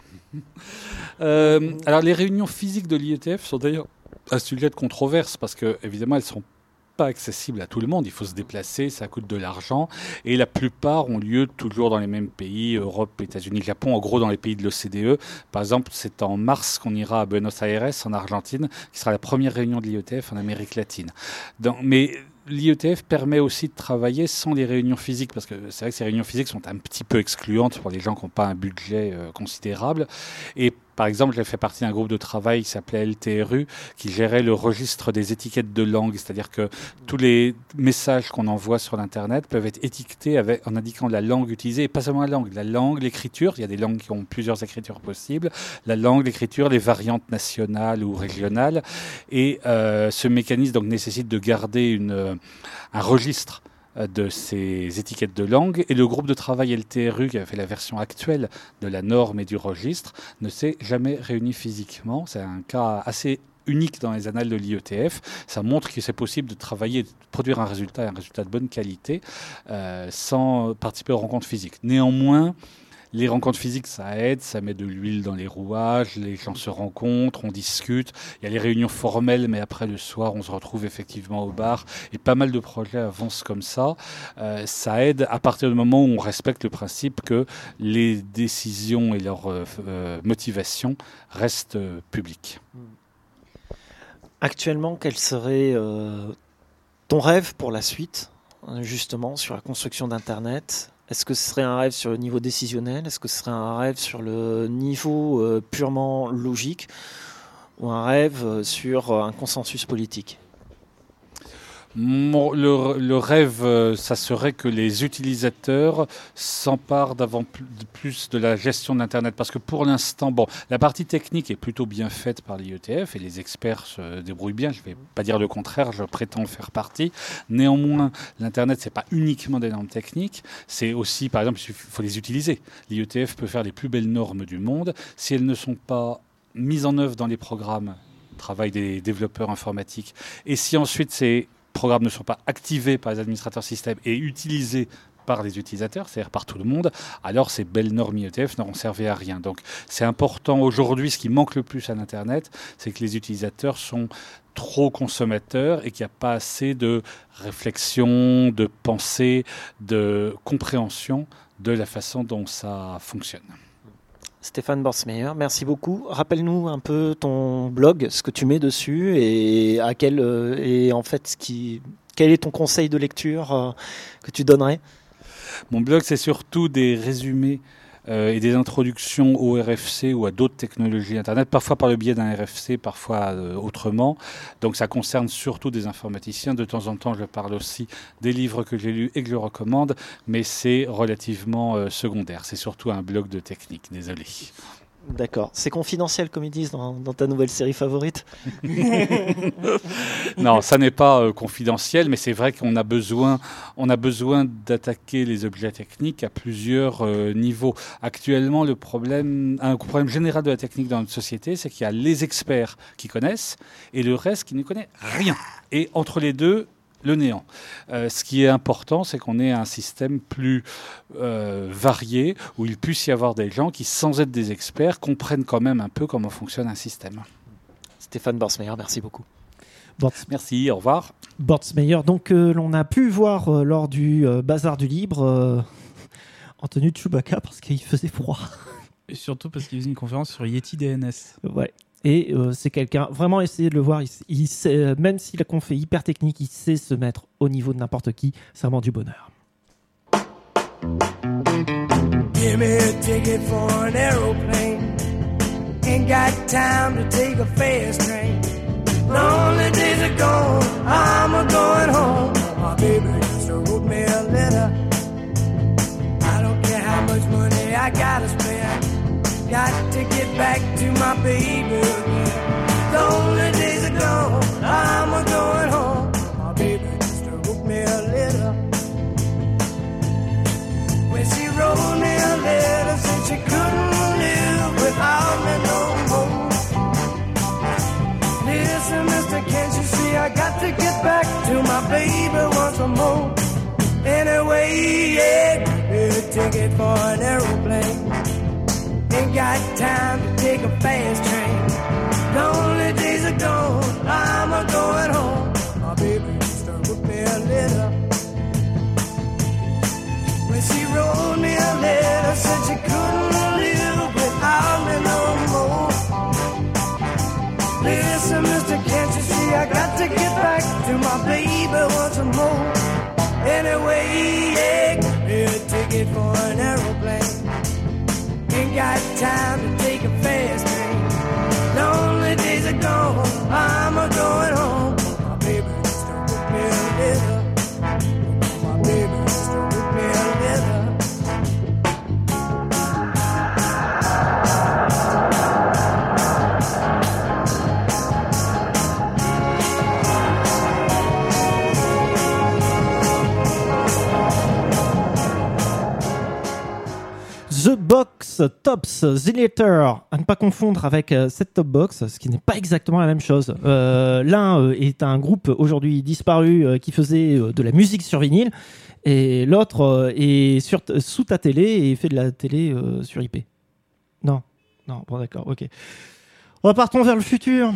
euh, Alors, les réunions physiques de l'I E T F sont d'ailleurs un sujet de controverse parce que, évidemment, elles ne sont pas accessibles à tout le monde. Il faut se déplacer, ça coûte de l'argent. Et la plupart ont lieu toujours dans les mêmes pays, Europe, États-Unis, Japon, en gros dans les pays de l'O C D E. Par exemple, c'est en mars qu'on ira à Buenos Aires, en Argentine, qui sera la première réunion de l'I E T F en Amérique latine. Donc, mais l'I E T F permet aussi de travailler sans les réunions physiques, parce que c'est vrai que ces réunions physiques sont un petit peu excluantes pour les gens qui n'ont pas un budget euh, considérable. Et par exemple, j'ai fait partie d'un groupe de travail qui s'appelait L T R U, qui gérait le registre des étiquettes de langue, c'est-à-dire que tous les messages qu'on envoie sur l'Internet peuvent être étiquetés avec, en indiquant la langue utilisée, et pas seulement la langue, la langue, l'écriture, il y a des langues qui ont plusieurs écritures possibles, la langue, l'écriture, les variantes nationales ou régionales, et euh, ce mécanisme donc nécessite de garder une, un registre de ces étiquettes de langue, et le groupe de travail L T R U qui a fait la version actuelle de la norme et du registre ne s'est jamais réuni physiquement. C'est un cas assez unique dans les annales de l'I E T F. Ça montre que c'est possible de travailler, de produire un résultat, un résultat de bonne qualité euh, sans participer aux rencontres physiques. Néanmoins, les rencontres physiques, ça aide, ça met de l'huile dans les rouages, les gens se rencontrent, on discute. Il y a les réunions formelles, mais après le soir, on se retrouve effectivement au bar. Et pas mal de projets avancent comme ça. Euh, ça aide à partir du moment où on respecte le principe que les décisions et leurs euh, motivations restent euh, publiques. Actuellement, quel serait euh, ton rêve pour la suite, justement, sur la construction d'Internet ? Est-ce que ce serait un rêve sur le niveau décisionnel? Est-ce que ce serait un rêve sur le niveau euh, purement logique? Ou un rêve sur un consensus politique? Mon, le, le rêve, ça serait que les utilisateurs s'emparent davantage plus de la gestion d'Internet. Parce que pour l'instant, bon, la partie technique est plutôt bien faite par l'I E T F et les experts se débrouillent bien. Je ne vais pas dire le contraire, je prétends faire partie. Néanmoins, l'Internet, ce n'est pas uniquement des normes techniques. C'est aussi, par exemple, il faut les utiliser. L'I E T F peut faire les plus belles normes du monde. Si elles ne sont pas mises en œuvre dans les programmes, travail des développeurs informatiques, et si ensuite ces programmes ne sont pas activés par les administrateurs système et utilisés par les utilisateurs, c'est-à-dire par tout le monde, alors ces belles normes I E T F n'auront servi à rien. Donc c'est important aujourd'hui, ce qui manque le plus à l'Internet, c'est que les utilisateurs sont trop consommateurs et qu'il n'y a pas assez de réflexion, de pensée, de compréhension de la façon dont ça fonctionne. Stéphane Borsmeyer, merci beaucoup. Rappelle-nous un peu ton blog, ce que tu mets dessus et à quel euh, et en fait ce qui, quel est ton conseil de lecture euh, que tu donnerais? Mon blog, c'est surtout des résumés euh, et des introductions au R F C ou à d'autres technologies Internet, parfois par le biais d'un R F C, parfois euh, autrement. Donc ça concerne surtout des informaticiens. De temps en temps, je parle aussi des livres que j'ai lus et que je recommande, mais c'est relativement euh, secondaire. C'est surtout un blog de technique, désolé. D'accord. C'est confidentiel, comme ils disent dans, dans ta nouvelle série favorite. Non, ça n'est pas euh, confidentiel, mais c'est vrai qu'on a besoin, on a besoin d'attaquer les objets techniques à plusieurs euh, niveaux. Actuellement, le problème, un problème général de la technique dans notre société, c'est qu'il y a les experts qui connaissent et le reste qui ne connaît rien. Et entre les deux, le néant. Euh, ce qui est important, c'est qu'on ait un système plus euh, varié, où il puisse y avoir des gens qui, sans être des experts, comprennent quand même un peu comment fonctionne un système. Stéphane Borsmeyer, merci beaucoup. Borts- Merci, au revoir. Borsmeyer, donc euh, l'on a pu voir euh, lors du euh, Bazar du Libre euh, en tenue de Chewbacca parce qu'il faisait froid. Et surtout parce qu'il faisait une conférence sur Yeti D N S. Ouais. Et euh, c'est quelqu'un, vraiment essayez de le voir, il, il sait, même s'il a qu'on fait hyper technique, il sait se mettre au niveau de n'importe qui, c'est vraiment du bonheur. Give me a ticket for an aeroplane. Ain't got time to take a fast train. Lonely days are gone, I'm a going home. My baby used to wrote me a letter. I don't care how much money I gotta spend. Got to get back to my baby again. Lonely days are gone, I'm a going home. My baby used to wrote me a letter. When she wrote me a letter, said she couldn't live without me no more. Listen, mister, can't you see I got to get back to my baby once more. Anyway, yeah, give me a ticket for an aeroplane. Ain't got time to take a fast train. Lonely days are gone, I'm a going home. My baby used to wrote me a letter. When she wrote me a letter, said she couldn't live without me no more. Listen, mister, can't you see I got to get back to my baby once more. Anyway, yeah, give me a ticket for an aeroplane. Ain't got time to take a fast train. Lonely days are gone, I'm a going home. My baby used to wrote me a letter. My baby used to wrote me a letter. The Box Tops, The Letter, à ne pas confondre avec euh, Set Top Box, ce qui n'est pas exactement la même chose. Euh, l'un euh, est un groupe aujourd'hui disparu euh, qui faisait euh, de la musique sur vinyle, et l'autre euh, est sur t- sous ta télé et fait de la télé euh, sur I P. Non, non, bon d'accord, ok. Repartons vers le futur.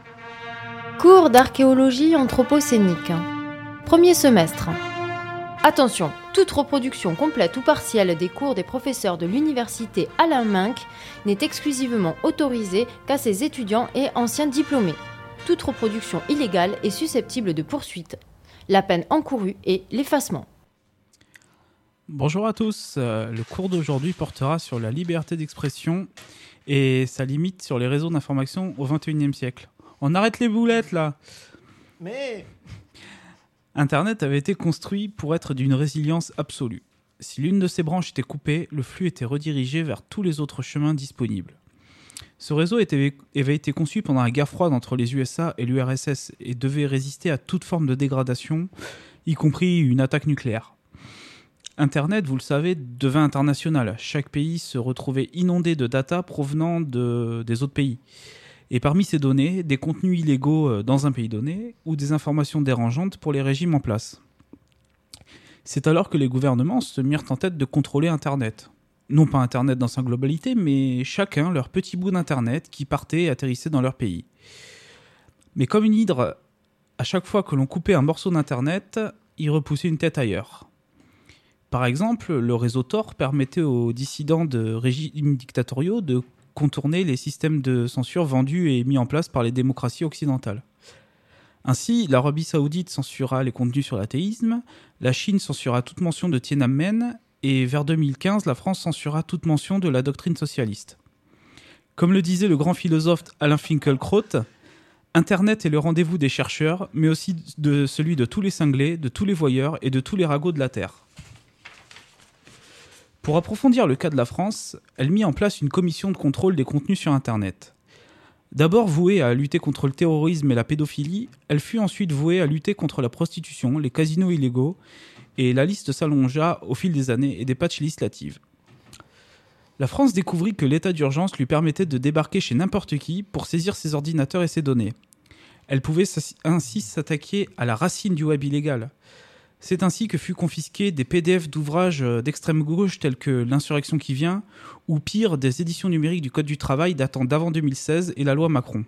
Cours d'archéologie anthropocénique. Premier semestre. Attention, toute reproduction complète ou partielle des cours des professeurs de l'université Alain Minc n'est exclusivement autorisée qu'à ses étudiants et anciens diplômés. Toute reproduction illégale est susceptible de poursuite. La peine encourue est l'effacement. Bonjour à tous, euh, le cours d'aujourd'hui portera sur la liberté d'expression et sa limite sur les réseaux d'information au vingt et unième siècle. On arrête les boulettes là. Mais... Internet avait été construit pour être d'une résilience absolue. Si l'une de ses branches était coupée, le flux était redirigé vers tous les autres chemins disponibles. Ce réseau était, avait été conçu pendant la guerre froide entre les U S A et l'U R S S et devait résister à toute forme de dégradation, y compris une attaque nucléaire. Internet, vous le savez, devint international. Chaque pays se retrouvait inondé de data provenant de, des autres pays. Et parmi ces données, des contenus illégaux dans un pays donné ou des informations dérangeantes pour les régimes en place. C'est alors que les gouvernements se mirent en tête de contrôler Internet. Non pas Internet dans sa globalité, mais chacun leur petit bout d'Internet qui partait et atterrissait dans leur pays. Mais comme une hydre, à chaque fois que l'on coupait un morceau d'Internet, il repoussait une tête ailleurs. Par exemple, le réseau Tor permettait aux dissidents de régimes dictatoriaux de contourner les systèmes de censure vendus et mis en place par les démocraties occidentales. Ainsi, l'Arabie Saoudite censura les contenus sur l'athéisme, la Chine censura toute mention de Tiananmen, et vers deux mille quinze, la France censura toute mention de la doctrine socialiste. Comme le disait le grand philosophe Alain Finkielkraut, Internet est le rendez-vous des chercheurs, mais aussi de celui de tous les cinglés, de tous les voyeurs et de tous les ragots de la Terre. Pour approfondir le cas de la France, elle mit en place une commission de contrôle des contenus sur Internet. D'abord vouée à lutter contre le terrorisme et la pédophilie, elle fut ensuite vouée à lutter contre la prostitution, les casinos illégaux, et la liste s'allongea au fil des années et des patchs législatives. La France découvrit que l'état d'urgence lui permettait de débarquer chez n'importe qui pour saisir ses ordinateurs et ses données. Elle pouvait ainsi s'attaquer à la racine du web illégal. C'est ainsi que fut confisqué des P D F d'ouvrages d'extrême gauche tels que L'insurrection qui vient, ou pire, des éditions numériques du Code du travail datant d'avant deux mille seize et la loi Macron.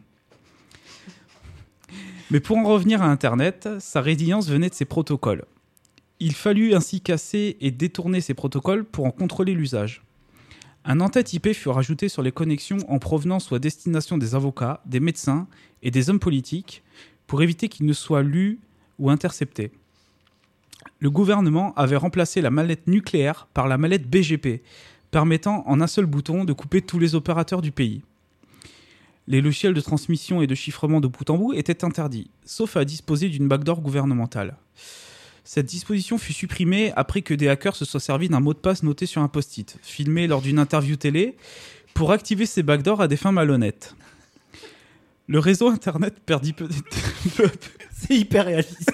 Mais pour en revenir à Internet, sa résilience venait de ses protocoles. Il fallut ainsi casser et détourner ces protocoles pour en contrôler l'usage. Un en-tête I P fut rajouté sur les connexions en provenance ou à destination des avocats, des médecins et des hommes politiques pour éviter qu'ils ne soient lus ou interceptés. Le gouvernement avait remplacé la mallette nucléaire par la mallette B G P, permettant en un seul bouton de couper tous les opérateurs du pays. Les logiciels de transmission et de chiffrement de bout en bout étaient interdits, sauf à disposer d'une backdoor gouvernementale. Cette disposition fut supprimée après que des hackers se soient servis d'un mot de passe noté sur un post-it, filmé lors d'une interview télé, pour activer ces backdoors à des fins malhonnêtes. Le réseau Internet perdit peu... C'est hyper réaliste.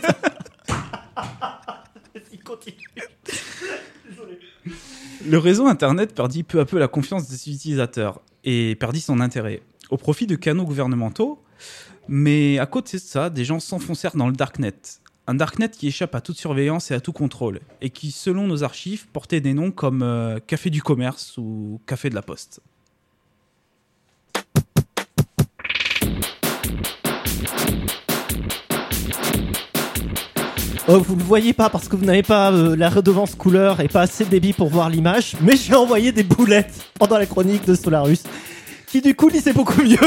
Continue. Le réseau Internet perdit peu à peu la confiance des utilisateurs et perdit son intérêt, au profit de canaux gouvernementaux, mais à côté de ça, des gens s'enfoncèrent dans le Darknet. Un Darknet qui échappe à toute surveillance et à tout contrôle, et qui, selon nos archives, portait des noms comme euh, Café du Commerce ou Café de la Poste. Oh, vous ne le voyez pas parce que vous n'avez pas euh, la redevance couleur et pas assez de débit pour voir l'image, mais j'ai envoyé des boulettes pendant la chronique de Solarus, qui du coup lisait beaucoup mieux.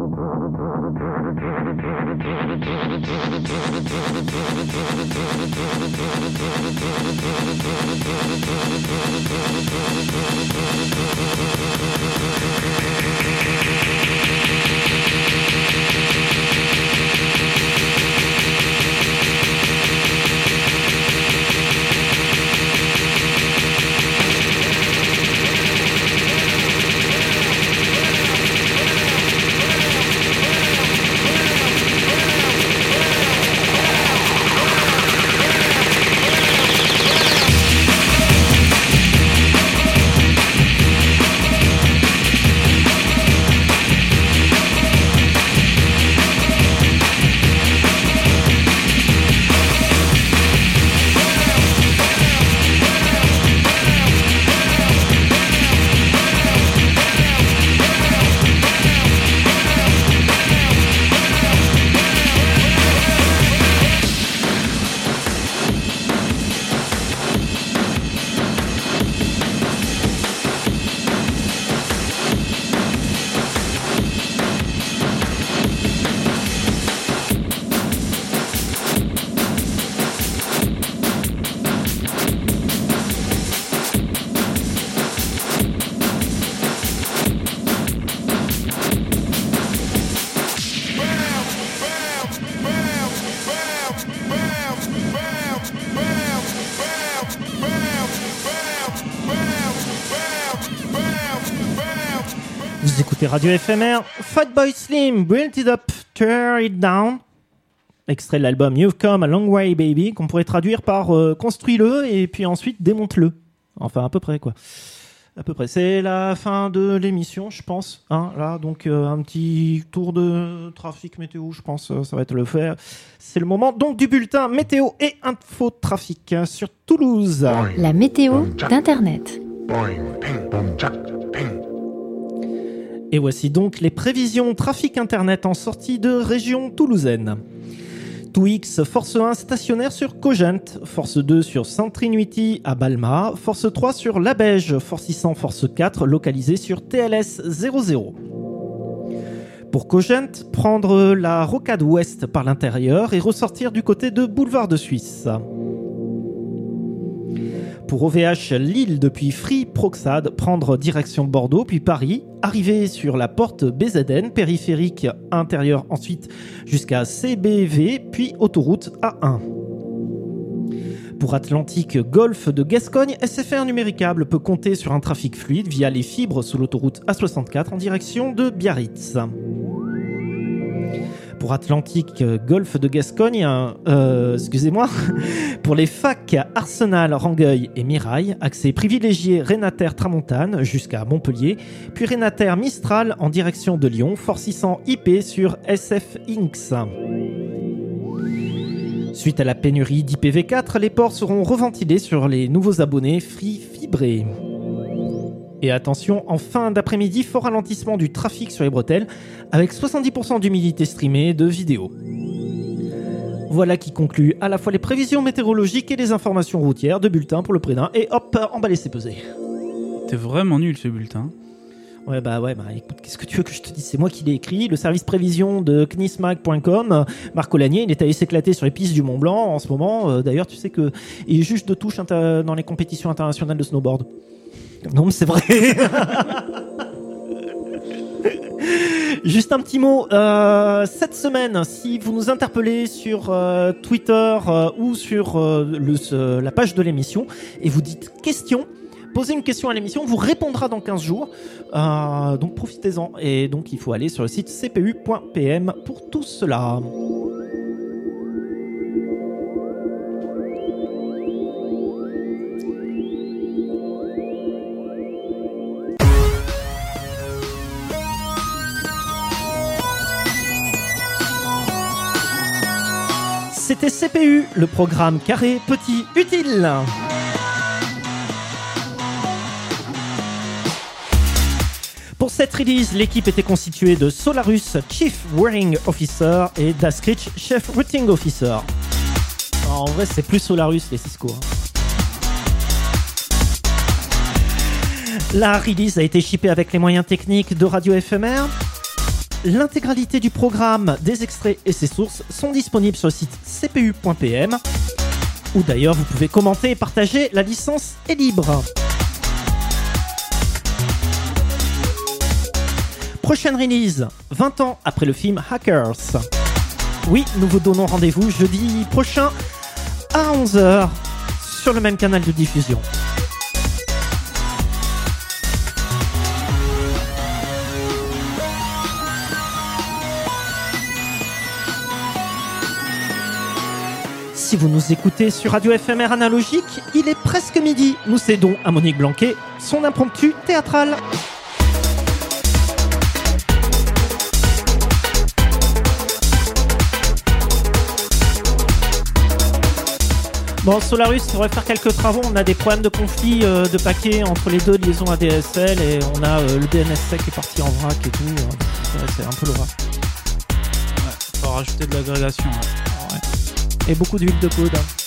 Vous écoutez Radio F M R, Fatboy Slim, Build It Up, Tear It Down, extrait de l'album You've Come a Long Way Baby, qu'on pourrait traduire par euh, construis-le et puis ensuite démonte-le. Enfin, à peu près, quoi. À peu près. C'est la fin de l'émission, je pense. Hein, là, donc euh, un petit tour de trafic météo, je pense, euh, ça va être le faire. C'est le moment donc du bulletin météo et info trafic hein, sur Toulouse. La météo d'Internet. Et voici donc les prévisions trafic internet en sortie de région toulousaine. Twix, Force un stationnaire sur Cogent, Force deux sur Saint-Trinuity à Balma, Force trois sur Labège, Force six cents, Force quatre localisée sur T L S zéro zéro. Pour Cogent, prendre la rocade ouest par l'intérieur et ressortir du côté de Boulevard de Suisse. Pour O V H Lille depuis Free-Proxade, prendre direction Bordeaux puis Paris, arriver sur la porte B Z N, périphérique intérieur ensuite jusqu'à C B V puis autoroute A un. Pour Atlantique Golfe de Gascogne, S F R Numéricable peut compter sur un trafic fluide via les fibres sous l'autoroute A soixante-quatre en direction de Biarritz. Pour Atlantique Golfe de Gascogne, euh, excusez-moi, pour les facs Arsenal, Rangueil et Mirail, accès privilégié Renater Tramontane jusqu'à Montpellier, puis Renater Mistral en direction de Lyon, Fort six cents I P sur S F Inks. Suite à la pénurie d'I P v quatre, les ports seront reventilés sur les nouveaux abonnés Free Fibré. Et attention, en fin d'après-midi, fort ralentissement du trafic sur les bretelles, avec soixante-dix pour cent d'humidité streamée de vidéos. Voilà qui conclut à la fois les prévisions météorologiques et les informations routières de bulletin pour le prix d'un. Et hop, emballé, c'est pesé. T'es vraiment nul ce bulletin. Ouais, bah ouais, bah écoute, qu'est-ce que tu veux que je te dise ? C'est moi qui l'ai écrit. Le service prévision de knismag point com, Marc Olanier, il est allé s'éclater sur les pistes du Mont Blanc en ce moment. Euh, d'ailleurs, tu sais qu'il est juge de touche inter- dans les compétitions internationales de snowboard. Non, mais c'est vrai. Juste un petit mot. Euh, cette semaine, si vous nous interpellez sur euh, Twitter euh, ou sur euh, le, euh, la page de l'émission et vous dites question, posez une question à l'émission, on vous répondra dans quinze jours. Euh, donc profitez-en. Et donc il faut aller sur le site c p u point p m pour tout cela. C'était C P U, le programme carré, petit, utile. Pour cette release, l'équipe était constituée de Solarus, Chief Wearing Officer, et Daskrich, Chef Routing Officer. Alors, en vrai, c'est plus Solarus, les Cisco. Hein. La release a été shippée avec les moyens techniques de Radio F M R. L'intégralité du programme, des extraits et ses sources sont disponibles sur le site c p u point p m, où d'ailleurs vous pouvez commenter et partager, la licence est libre. Prochaine release, vingt ans après le film Hackers. Oui, nous vous donnons rendez-vous jeudi prochain à onze heures sur le même canal de diffusion. Si vous nous écoutez sur Radio F M R Analogique, il est presque midi. Nous cédons à Monique Blanquet son impromptu théâtral. Bon, Solarus, il faudrait faire quelques travaux. On a des problèmes de conflit euh, de paquets entre les deux liaisons A D S L et on a euh, le D N S S E C qui est parti en vrac et tout. Ouais, c'est un peu l'horreur. Ouais, faut rajouter de l'agrégation. Ouais. Ouais. Et beaucoup d'huile de code. Hein.